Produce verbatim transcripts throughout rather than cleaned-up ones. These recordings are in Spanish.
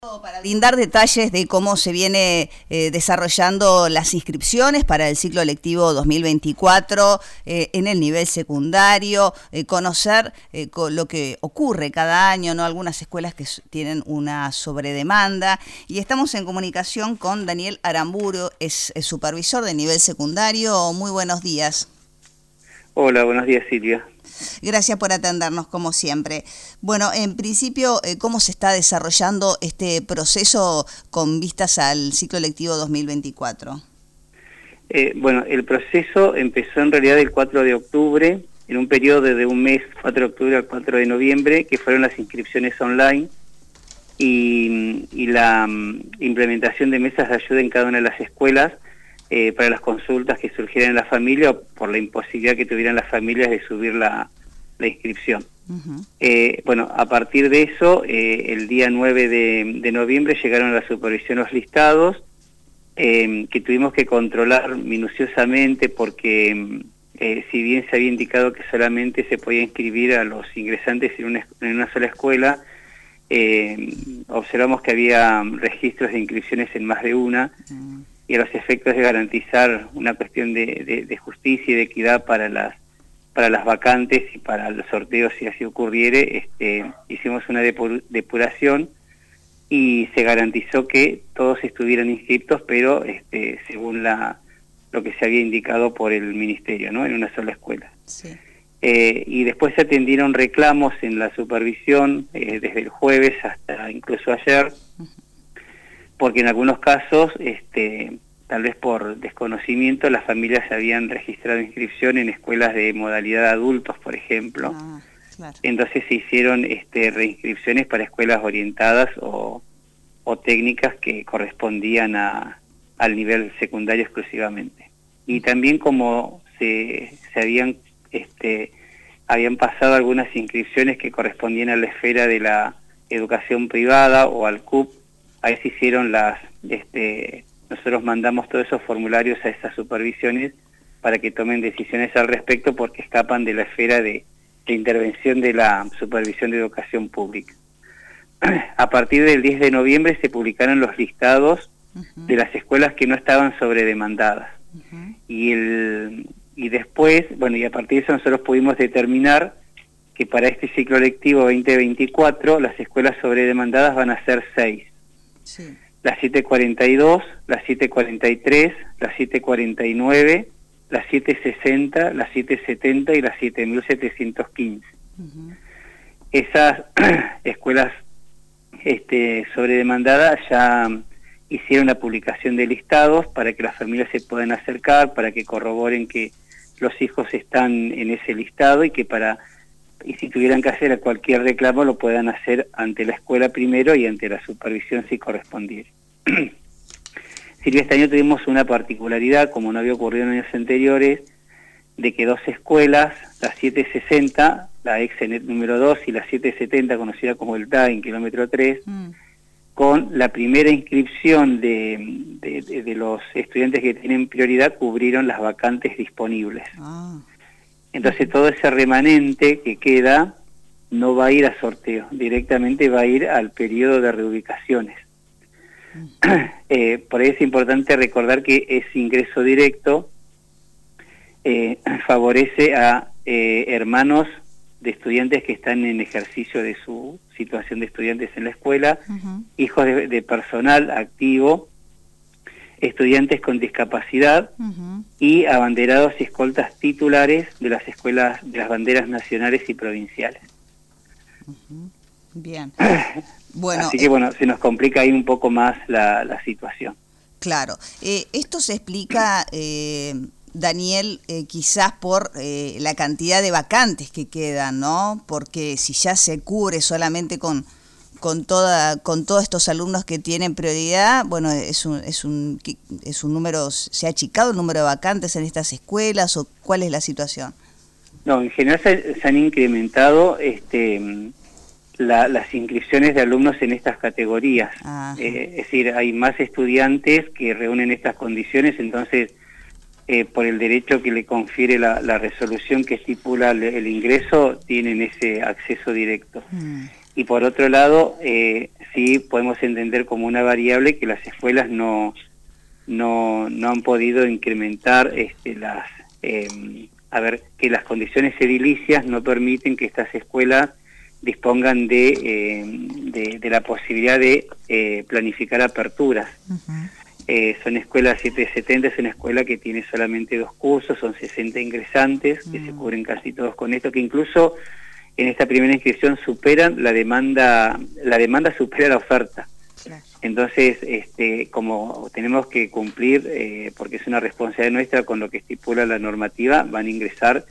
Para brindar detalles de cómo se viene eh, desarrollando las inscripciones para el ciclo lectivo dos mil veinticuatro eh, en el nivel secundario, eh, conocer eh, con lo que ocurre cada año, ¿no? Algunas escuelas que tienen una sobredemanda, y estamos en comunicación con Daniel Aramburu, es, es supervisor de nivel secundario. Muy buenos días. Hola, buenos días, Silvia. Gracias por atendernos, como siempre. Bueno, en principio, ¿cómo se está desarrollando este proceso con vistas al ciclo lectivo dos mil veinticuatro? Eh, bueno, el proceso empezó en realidad el cuatro de octubre, en un periodo de un mes, cuatro de octubre al cuatro de noviembre, que fueron las inscripciones online y, y la um, implementación de mesas de ayuda en cada una de las escuelas eh, para las consultas que surgieran en la familia o por la imposibilidad que tuvieran las familias de subir la, la inscripción. Uh-huh. eh, bueno, a partir de eso, eh, el día nueve de, de noviembre llegaron a la supervisión los listados, eh, que tuvimos que controlar minuciosamente porque eh, si bien se había indicado que solamente se podía inscribir a los ingresantes en una, en una sola escuela, eh, observamos que había registros de inscripciones en más de una, uh-huh. y a los efectos de garantizar una cuestión de, de, de justicia y de equidad para las para las vacantes y para los sorteos, si así ocurriere, este, hicimos una depur depuración y se garantizó que todos estuvieran inscriptos, pero este, según la lo que se había indicado por el Ministerio, ¿no? En una sola escuela. Sí. Eh, y después se atendieron reclamos en la supervisión eh, desde el jueves hasta incluso ayer, uh-huh. porque en algunos casos, este, tal vez por desconocimiento, las familias habían registrado inscripción en escuelas de modalidad adultos, por ejemplo. Ah, claro. Entonces se hicieron este, reinscripciones para escuelas orientadas o, o técnicas que correspondían a, al nivel secundario exclusivamente. Y también como se, se habían, este, habían pasado algunas inscripciones que correspondían a la esfera de la educación privada o al C U P, ahí se hicieron las... Este, nosotros mandamos todos esos formularios a esas supervisiones para que tomen decisiones al respecto porque escapan de la esfera de, de intervención de la supervisión de educación pública. A partir del diez de noviembre se publicaron los listados uh-huh. de las escuelas que no estaban sobredemandadas. Uh-huh. Y, el, y después, bueno, y a partir de eso nosotros pudimos determinar que para este ciclo lectivo veinte veinticuatro las escuelas sobredemandadas van a ser seis. Sí. La siete cuarenta y dos, la siete cuarenta y tres, la siete cuarenta y nueve, la siete sesenta, la siete setenta y la siete mil setecientos quince. Uh-huh. Esas escuelas este, sobredemandadas ya hicieron la publicación de listados para que las familias se puedan acercar, para que corroboren que los hijos están en ese listado y que para... y si tuvieran que hacer cualquier reclamo lo puedan hacer ante la escuela primero y ante la supervisión si correspondiera. Silvia, este año tuvimos una particularidad, como no había ocurrido en años anteriores, de que dos escuelas, la siete sesenta, la Exenet número dos y la siete setenta, conocida como el T A en kilómetro tres, mm. con la primera inscripción de, de, de, de los estudiantes que tienen prioridad, cubrieron las vacantes disponibles. Ah. Entonces todo ese remanente que queda no va a ir a sorteo, directamente va a ir al periodo de reubicaciones. Uh-huh. eh, por ahí es importante recordar que ese ingreso directo eh, favorece a eh, hermanos de estudiantes que están en ejercicio de su situación de estudiantes en la escuela, uh-huh. hijos de, de personal activo, estudiantes con discapacidad uh-huh. y abanderados y escoltas titulares de las escuelas, de las banderas nacionales y provinciales. Uh-huh. Bien. Bueno, así que bueno, se nos complica ahí un poco más la, la situación. Claro. Eh, esto se explica, eh, Daniel, eh, quizás por eh, la cantidad de vacantes que quedan, ¿no? Porque si ya se cubre solamente con... con toda con todos estos alumnos que tienen prioridad, bueno, es un es un es un número, ¿se ha achicado el número de vacantes en estas escuelas o cuál es la situación? No, en general se, se han incrementado este la, las inscripciones de alumnos en estas categorías. Eh, es decir, hay más estudiantes que reúnen estas condiciones, entonces eh, por el derecho que le confiere la, la resolución que estipula el, el ingreso, tienen ese acceso directo. Mm. y por otro lado, eh, sí podemos entender como una variable que las escuelas no, no, no han podido incrementar este, las, eh, a ver, que las condiciones edilicias no permiten que estas escuelas dispongan de, eh, de, de la posibilidad de eh, planificar aperturas. Uh-huh. Eh, son escuelas setecientos setenta, es una escuela que tiene solamente dos cursos, son sesenta ingresantes, uh-huh. que se cubren casi todos con esto, que incluso en esta primera inscripción superan la demanda, la demanda supera la oferta. Claro. Entonces, este, como tenemos que cumplir, eh, porque es una responsabilidad nuestra con lo que estipula la normativa, van a ingresar,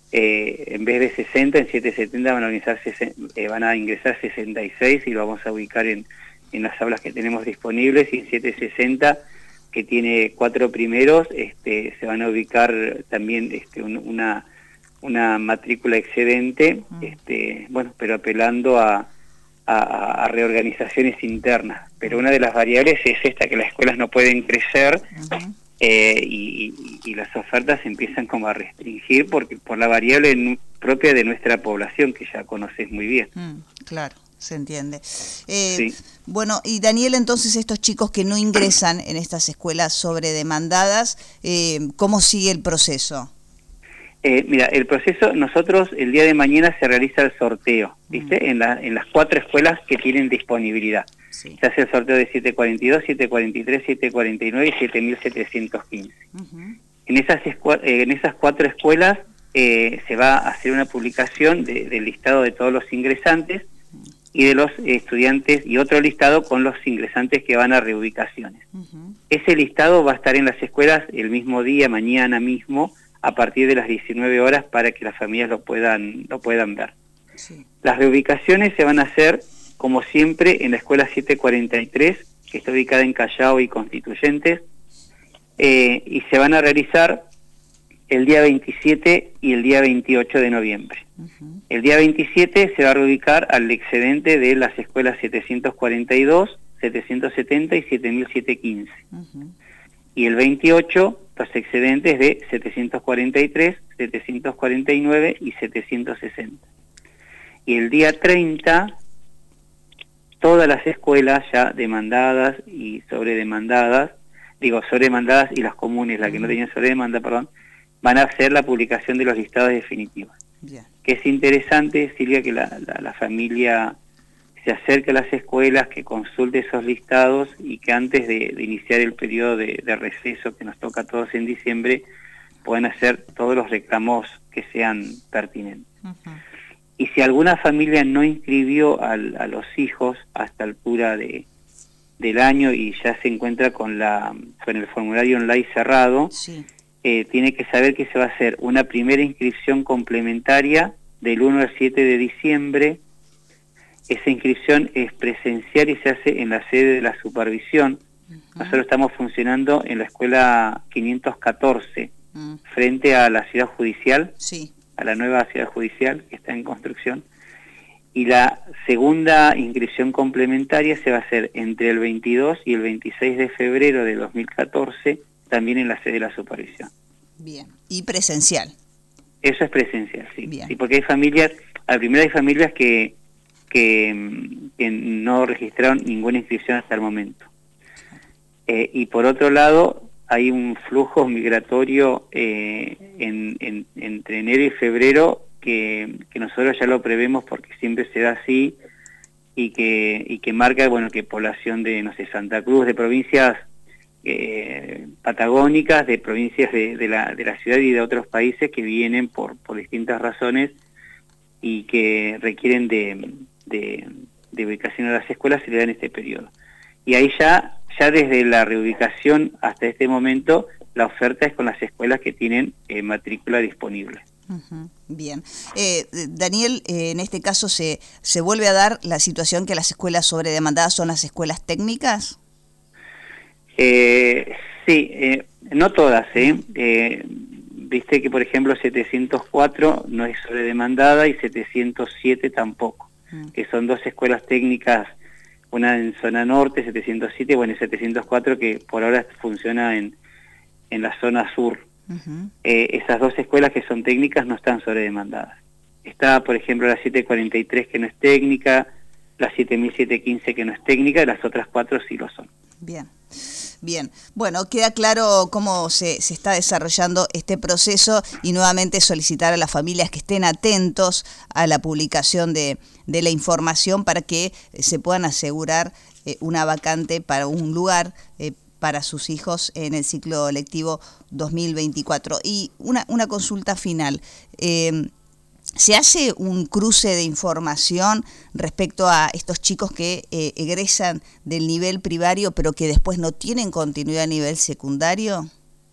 eh, en vez de sesenta, en setecientos setenta van a ingresar, eh, van a ingresar sesenta y seis y lo vamos a ubicar en, en las aulas que tenemos disponibles, y en setecientos sesenta, que tiene cuatro primeros, este, se van a ubicar también este, un, una... una matrícula excedente, uh-huh. este, bueno, pero apelando a, a, a reorganizaciones internas. Pero una de las variables es esta, que las escuelas no pueden crecer, uh-huh. eh, y, y, y las ofertas empiezan como a restringir porque por la variable propia de nuestra población, que ya conoces muy bien. Mm, claro, se entiende. Eh, sí. Bueno, y Daniel, entonces estos chicos que no ingresan en estas escuelas sobredemandadas, eh, ¿cómo sigue el proceso? Eh, mira, el proceso, nosotros el día de mañana se realiza el sorteo, ¿viste? Mm. En, la, en las cuatro escuelas que tienen disponibilidad. Sí. Se hace el sorteo de setecientos cuarenta y dos, setecientos cuarenta y tres, setecientos cuarenta y nueve y siete mil setecientos quince. Uh-huh. En, esas escu- eh, en esas cuatro escuelas eh, se va a hacer una publicación de, del listado de todos los ingresantes y de los estudiantes, y otro listado con los ingresantes que van a reubicaciones. Uh-huh. Ese listado va a estar en las escuelas el mismo día, mañana mismo, a partir de las diecinueve horas, para que las familias lo puedan lo puedan ver. Sí. Las reubicaciones se van a hacer, como siempre, en la escuela setecientos cuarenta y tres, que está ubicada en Callao y Constituyentes, eh, y se van a realizar el día veintisiete y el día veintiocho de noviembre. Uh-huh. El día veintisiete se va a reubicar al excedente de las escuelas setecientos cuarenta y dos, setecientos setenta y siete mil setecientos quince. Uh-huh. Y el veintiocho, los excedentes de setecientos cuarenta y tres, setecientos cuarenta y nueve y setecientos sesenta. Y el día treinta, todas las escuelas ya demandadas y sobredemandadas, digo sobredemandadas y las comunes, las que no tenían sobredemanda, perdón, van a hacer la publicación de los listados definitivos. Yeah. Que es interesante, Silvia, que la, la, la familia se acerque a las escuelas, que consulte esos listados y que antes de, de iniciar el periodo de, de receso que nos toca a todos en diciembre, puedan hacer todos los reclamos que sean pertinentes. Uh-huh. Y si alguna familia no inscribió al, a los hijos hasta altura de, del año y ya se encuentra con, la, con el formulario online cerrado, sí. eh, tiene que saber que se va a hacer una primera inscripción complementaria del uno al siete de diciembre. Esa inscripción es presencial y se hace en la sede de la supervisión. Uh-huh. Nosotros estamos funcionando en la escuela quinientos catorce, uh-huh. frente a la ciudad judicial, sí. a la nueva ciudad judicial que está en construcción. Y la segunda inscripción complementaria se va a hacer entre el veintidós y el veintiséis de febrero de dos mil catorce, también en la sede de la supervisión. Bien. ¿Y presencial? Eso es presencial, sí. Bien. Sí, porque hay familias, al primero hay familias que Que, que no registraron ninguna inscripción hasta el momento. Eh, y por otro lado, hay un flujo migratorio eh, en, en, entre enero y febrero que, que nosotros ya lo prevemos porque siempre se da así, y que, y que marca, bueno, que población de, no sé, Santa Cruz, de provincias eh, patagónicas, de provincias de, de, la, de la ciudad y de otros países que vienen por, por distintas razones y que requieren de De, de ubicación a las escuelas, se le da en este periodo. Y ahí ya, ya desde la reubicación hasta este momento, la oferta es con las escuelas que tienen eh, matrícula disponible. Uh-huh. Bien. Eh, Daniel, eh, en este caso se, se vuelve a dar la situación que las escuelas sobredemandadas son las escuelas técnicas. Eh, sí, eh, no todas, ¿eh? eh Viste que, por ejemplo, setecientos cuatro no es sobredemandada y setecientos siete tampoco. Que son dos escuelas técnicas, una en zona norte, setecientos siete, bueno, y setecientos cuatro que por ahora funciona en, en la zona sur. Uh-huh. Eh, esas dos escuelas que son técnicas no están sobredemandadas. Está, por ejemplo, la setecientos cuarenta y tres, que no es técnica, la siete mil setecientos quince que no es técnica, y las otras cuatro sí lo son. Bien. Bien, bueno, queda claro cómo se, se está desarrollando este proceso y nuevamente solicitar a las familias que estén atentos a la publicación de, de la información para que se puedan asegurar eh, una vacante para un lugar eh, para sus hijos en el ciclo lectivo dos mil veinticuatro. Y una, una consulta final. Eh, ¿Se hace un cruce de información respecto a estos chicos que eh, egresan del nivel primario pero que después no tienen continuidad a nivel secundario?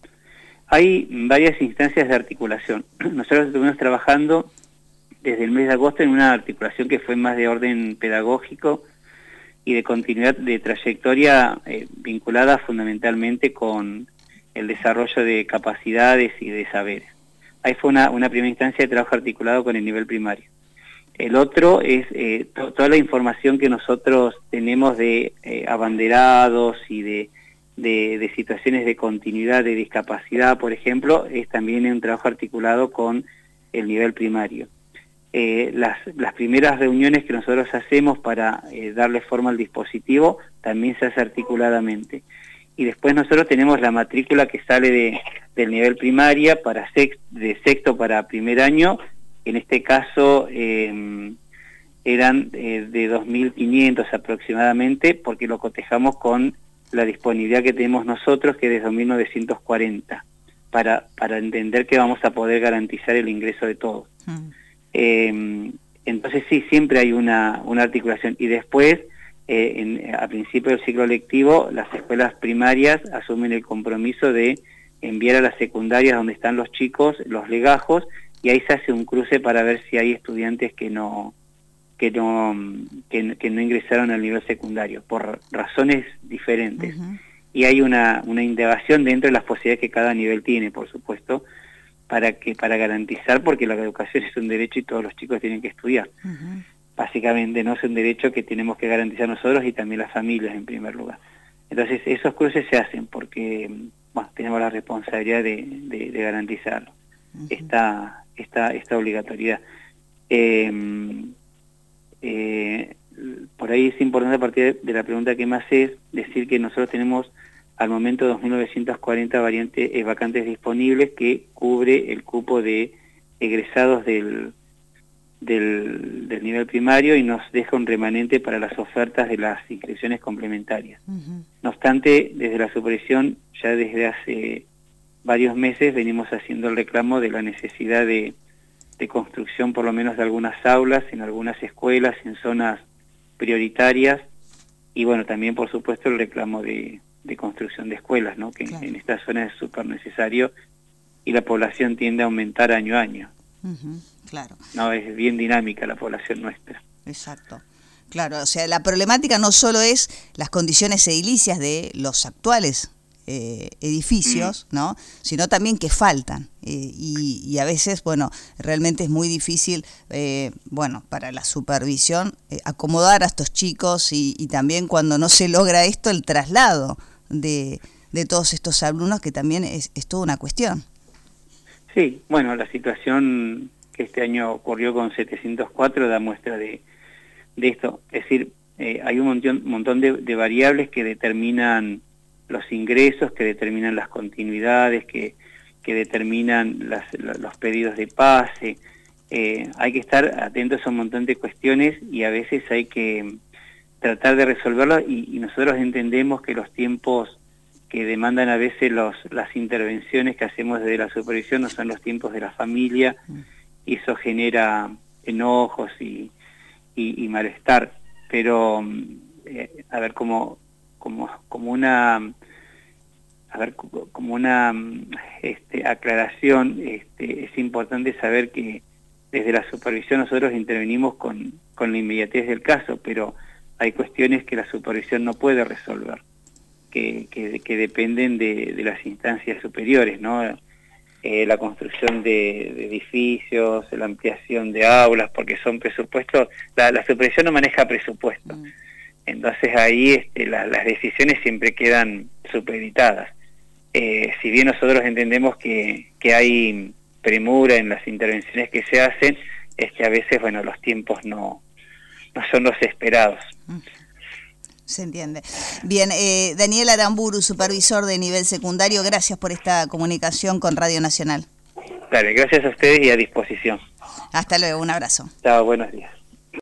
Hay varias instancias de articulación. Nosotros estuvimos trabajando desde el mes de agosto en una articulación que fue más de orden pedagógico y de continuidad de trayectoria eh, vinculada fundamentalmente con el desarrollo de capacidades y de saberes. Ahí fue una, una primera instancia de trabajo articulado con el nivel primario. El otro es eh, to, toda la información que nosotros tenemos de eh, abanderados y de, de, de situaciones de continuidad de discapacidad, por ejemplo, es también un trabajo articulado con el nivel primario. Eh, las, las primeras reuniones que nosotros hacemos para eh, darle forma al dispositivo también se hace articuladamente. Y después nosotros tenemos la matrícula que sale de, del nivel primaria para sex, de sexto para primer año. En este caso eh, eran eh, de dos mil quinientos aproximadamente, porque lo cotejamos con la disponibilidad que tenemos nosotros, que es de dos mil novecientos cuarenta, para, para entender que vamos a poder garantizar el ingreso de todos. Mm. Eh, entonces sí, siempre hay una, una articulación. Y después... Eh, en, a principio del ciclo lectivo, las escuelas primarias asumen el compromiso de enviar a las secundarias donde están los chicos, los legajos, y ahí se hace un cruce para ver si hay estudiantes que no que no que, que no ingresaron al nivel secundario por razones diferentes. Uh-huh. Y hay una una indagación dentro de las posibilidades que cada nivel tiene, por supuesto, para que para garantizar, porque la educación es un derecho y todos los chicos tienen que estudiar. Uh-huh. Básicamente no es un derecho que tenemos que garantizar nosotros y también las familias en primer lugar. Entonces esos cruces se hacen porque bueno, tenemos la responsabilidad de, de, de garantizar uh-huh. esta, esta, esta obligatoriedad. Eh, eh, por ahí es importante, a partir de la pregunta que me haces, decir que nosotros tenemos al momento dos mil novecientos cuarenta variantes, eh, vacantes disponibles que cubre el cupo de egresados del Del, del nivel primario y nos deja un remanente para las ofertas de las inscripciones complementarias. Uh-huh. No obstante, desde la supervisión, ya desde hace varios meses venimos haciendo el reclamo de la necesidad de, de construcción por lo menos de algunas aulas, en algunas escuelas, en zonas prioritarias, y bueno, también por supuesto el reclamo de, de construcción de escuelas, ¿no? Que claro. En esta zona es súper necesario y la población tiende a aumentar año a año. Uh-huh. Claro. No, es bien dinámica la población nuestra. Exacto. Claro, o sea, la problemática no solo es las condiciones edilicias de los actuales eh, edificios, mm. ¿no? Sino también que faltan. Eh, y, y a veces, bueno, realmente es muy difícil, eh, bueno, para la supervisión, eh, acomodar a estos chicos y, y también cuando no se logra esto, el traslado de, de todos estos alumnos, que también es, es toda una cuestión. Sí, bueno, la situación que este año ocurrió con setecientos cuatro da muestra de, de esto. Es decir, eh, hay un montón, montón de, de variables que determinan los ingresos, que determinan las continuidades, que, que determinan las, los pedidos de pase. Eh, hay que estar atentos a un montón de cuestiones y a veces hay que tratar de resolverlas y, y nosotros entendemos que los tiempos que demandan a veces los, las intervenciones que hacemos desde la supervisión no son los tiempos de la familia, y eso genera enojos y, y, y malestar. Pero, eh, a ver, como, como, como una, a ver, como una este, aclaración, este, es importante saber que desde la supervisión nosotros intervenimos con, con la inmediatez del caso, pero hay cuestiones que la supervisión no puede resolver. Que, que, que dependen de, de las instancias superiores, ¿no? Eh, la construcción de, de edificios, la ampliación de aulas, porque son presupuestos, la, la supervisión no maneja presupuesto, mm. entonces ahí este, la, las decisiones siempre quedan supeditadas. Eh, si bien nosotros entendemos que, que hay premura en las intervenciones que se hacen, es que a veces, bueno, los tiempos no no son los esperados. Se entiende. Bien, eh, Daniel Aramburu, supervisor de nivel secundario, gracias por esta comunicación con Radio Nacional. Dale, gracias a ustedes y a disposición. Hasta luego, un abrazo. Chao, buenos días.